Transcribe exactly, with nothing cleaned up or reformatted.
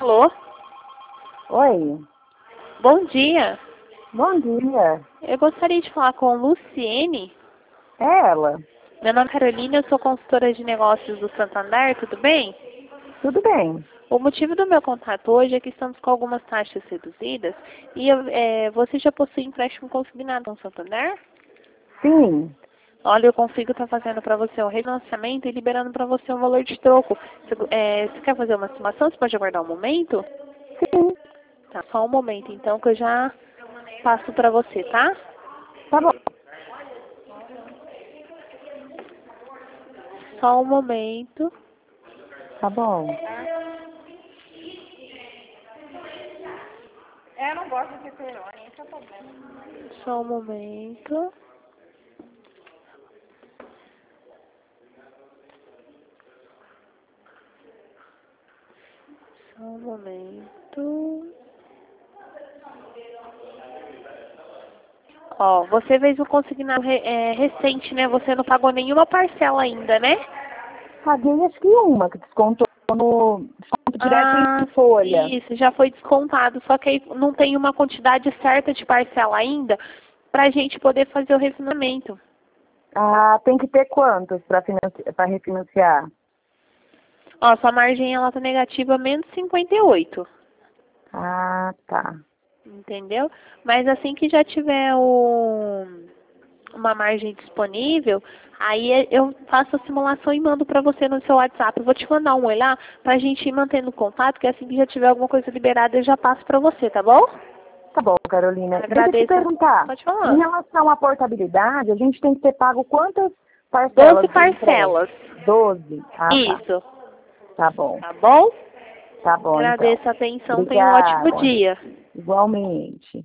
Alô? Oi, Bom dia. bom dia. Eu gostaria de falar com Luciene. É ela? Meu nome é Carolina, eu sou consultora de negócios do Santander, tudo bem? Tudo bem? O motivo do meu contato hoje é que estamos com algumas taxas reduzidas e eu, é, você já possui empréstimo consignado com o Santander? Sim, Olha, eu consigo estar fazendo para você um refinanciamento e liberando para você um valor de troco. Você, é, você quer fazer uma simulação? Você pode aguardar um momento? sim, Tá, só um momento então que eu já passo para você, tá? tá bom. Só um momento. Tá bom. É, eu não gosto de pepperoni, esse é o problema. Só um momento. Só um momento. Ó, você fez o consignado re- é, recente, né? Você não pagou nenhuma parcela ainda, né? Paguei acho que uma, que descontou no desconto direto Ah, em folha. isso, já foi descontado. Só que aí não tem uma quantidade certa de parcela ainda pra gente poder fazer o refinanciamento. Ah, tem que ter quantos para para refinanciar? Ó, sua margem ela tá negativa menos cinquenta e oito. Ah, tá. Entendeu? Mas assim que já tiver o, uma margem disponível, aí eu faço a simulação e mando para você no seu WhatsApp. Eu vou te mandar um olhar para a gente ir mantendo contato, que assim que já tiver alguma coisa liberada, eu já passo para você, tá bom? Tá bom, Carolina. Deixa eu te Agradeço. perguntar. Pode Em falar. relação à portabilidade, a gente tem que ter pago quantas Doze parcelas do parcelas. empréstimo? Doze. Ah, tá. Isso. Tá bom. Tá bom? Tá bom, então. Agradeço a atenção. Tenha um ótimo Obrigada. dia. Igualmente.